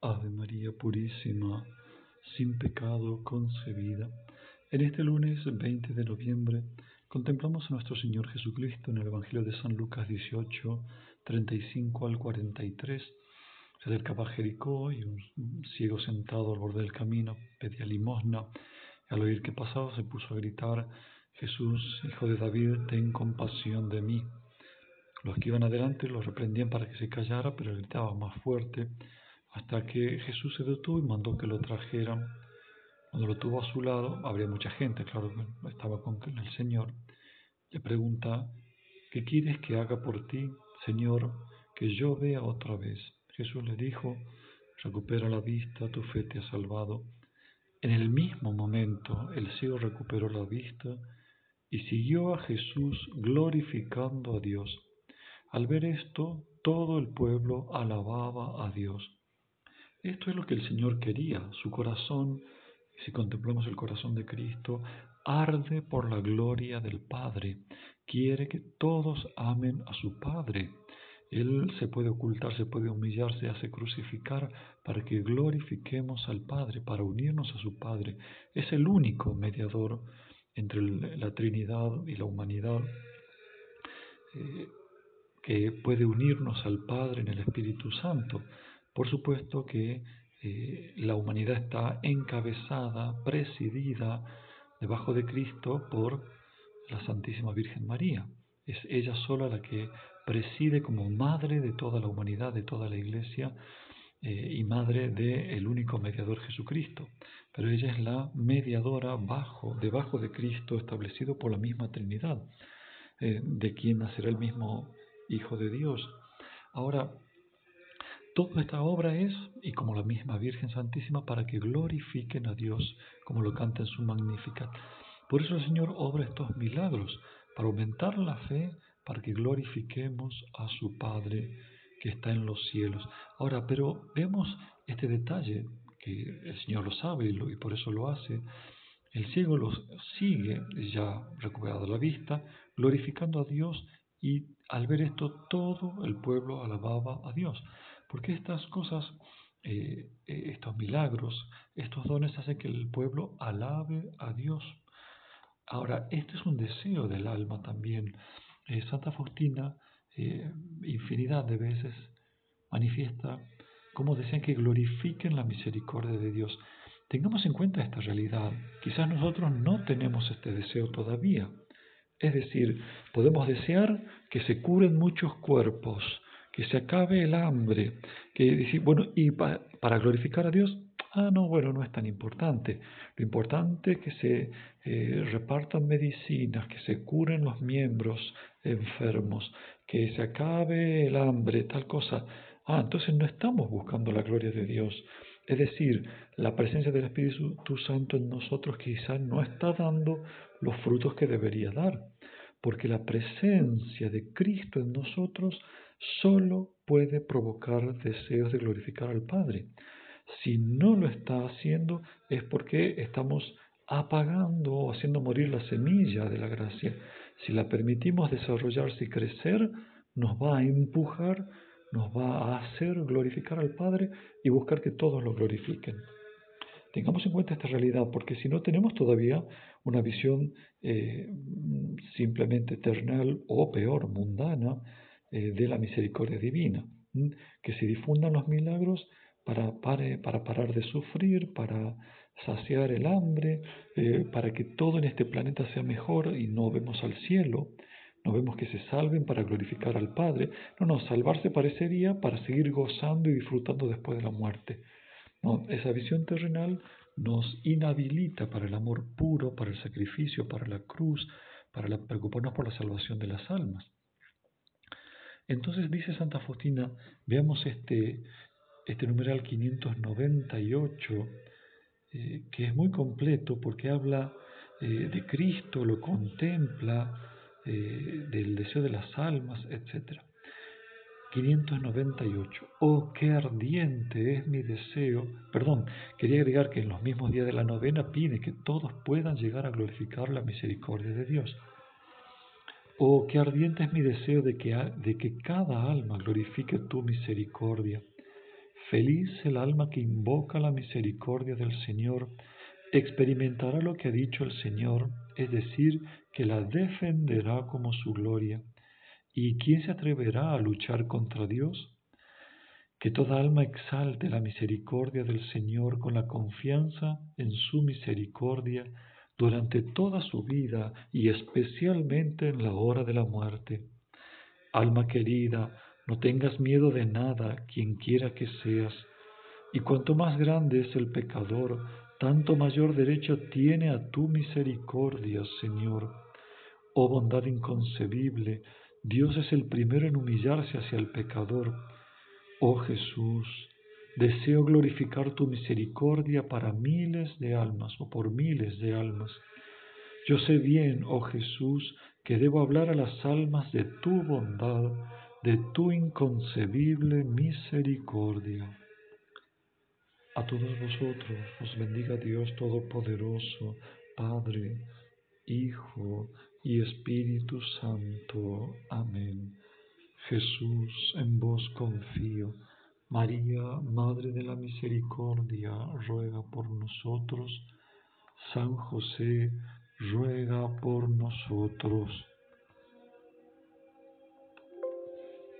Ave María Purísima, sin pecado concebida. En este lunes 20 de noviembre contemplamos a nuestro Señor Jesucristo en el Evangelio de San Lucas 18, 35 al 43. Se acercaba a Jericó y un ciego sentado al borde del camino pedía limosna. Al oír que pasaba se puso a gritar: Jesús, Hijo de David, ten compasión de mí. Los que iban adelante lo reprendían para que se callara, pero él gritaba más fuerte, hasta que Jesús se detuvo y mandó que lo trajeran. Cuando lo tuvo a su lado, habría mucha gente, claro que estaba con el Señor. Le pregunta: ¿qué quieres que haga por ti, Señor, que yo vea otra vez? Jesús le dijo: recupera la vista, tu fe te ha salvado. En el mismo momento el ciego recuperó la vista y siguió a Jesús glorificando a Dios. Al ver esto, todo el pueblo alababa a Dios. Esto es lo que el Señor quería. Su corazón, si contemplamos el corazón de Cristo, arde por la gloria del Padre. Quiere que todos amen a su Padre. Él se puede ocultar, se puede humillar, se hace crucificar para que glorifiquemos al Padre, para unirnos a su Padre. Es el único mediador entre la Trinidad y la humanidad, que puede unirnos al Padre en el Espíritu Santo. Por supuesto que la humanidad está encabezada, presidida debajo de Cristo por la Santísima Virgen María. Es ella sola la que preside como madre de toda la humanidad, de toda la Iglesia, y madre del único mediador Jesucristo. Pero ella es la mediadora debajo de Cristo, establecido por la misma Trinidad, de quien nacerá el mismo Hijo de Dios. Ahora, toda esta obra es, y como la misma Virgen Santísima, para que glorifiquen a Dios, como lo canta en su Magnificat. Por eso el Señor obra estos milagros, para aumentar la fe, para que glorifiquemos a su Padre que está en los cielos. Ahora, pero vemos este detalle, que el Señor lo sabe y por eso lo hace. El ciego los sigue, ya recuperada la vista, glorificando a Dios, y al ver esto todo el pueblo alababa a Dios. Porque estas cosas, estos milagros, estos dones hacen que el pueblo alabe a Dios. Ahora, este es un deseo del alma también. Santa Faustina, infinidad de veces, manifiesta cómo desean que glorifiquen la misericordia de Dios. Tengamos en cuenta esta realidad. Quizás nosotros no tenemos este deseo todavía. Es decir, podemos desear que se curen muchos cuerpos, que se acabe el hambre, que decir, bueno, y para glorificar a Dios, no, bueno, no es tan importante. Lo importante es que se repartan medicinas, que se curen los miembros enfermos, que se acabe el hambre, tal cosa. Entonces no estamos buscando la gloria de Dios. Es decir, la presencia del Espíritu Santo en nosotros quizás no está dando los frutos que debería dar, porque la presencia de Cristo en nosotros solo puede provocar deseos de glorificar al Padre. Si no lo está haciendo es porque estamos apagando o haciendo morir la semilla de la gracia. Si la permitimos desarrollarse y crecer, nos va a empujar, nos va a hacer glorificar al Padre y buscar que todos lo glorifiquen. Tengamos en cuenta esta realidad, porque si no tenemos todavía una visión simplemente terrenal o peor, mundana, de la misericordia divina, que se difundan los milagros para parar de sufrir, para saciar el hambre, para que todo en este planeta sea mejor y no vemos al cielo. No vemos que se salven para glorificar al Padre. No, salvarse parecería para seguir gozando y disfrutando después de la muerte. No, esa visión terrenal nos inhabilita para el amor puro, para el sacrificio, para la cruz, para preocuparnos por la salvación de las almas. Entonces dice Santa Faustina, veamos este numeral 598, que es muy completo porque habla de Cristo, lo contempla, del deseo de las almas, etc. 598. Oh, qué ardiente es mi deseo. Quería agregar que en los mismos días de la novena pide que todos puedan llegar a glorificar la misericordia de Dios. Oh, qué ardiente es mi deseo de que cada alma glorifique tu misericordia. Feliz el alma que invoca la misericordia del Señor, experimentará lo que ha dicho el Señor, es decir, que la defenderá como su gloria. ¿Y quién se atreverá a luchar contra Dios? Que toda alma exalte la misericordia del Señor con la confianza en su misericordia durante toda su vida y especialmente en la hora de la muerte. Alma querida, no tengas miedo de nada, quien quiera que seas, y cuanto más grande es el pecador, tanto mayor derecho tiene a tu misericordia, Señor. Oh bondad inconcebible, Dios es el primero en humillarse hacia el pecador. Oh Jesús, deseo glorificar tu misericordia para miles de almas o por miles de almas. Yo sé bien, oh Jesús, que debo hablar a las almas de tu bondad, de tu inconcebible misericordia. A todos vosotros os bendiga Dios Todopoderoso, Padre, Hijo y Espíritu Santo. Amén. Jesús, en vos confío. María, Madre de la Misericordia, ruega por nosotros. San José, ruega por nosotros.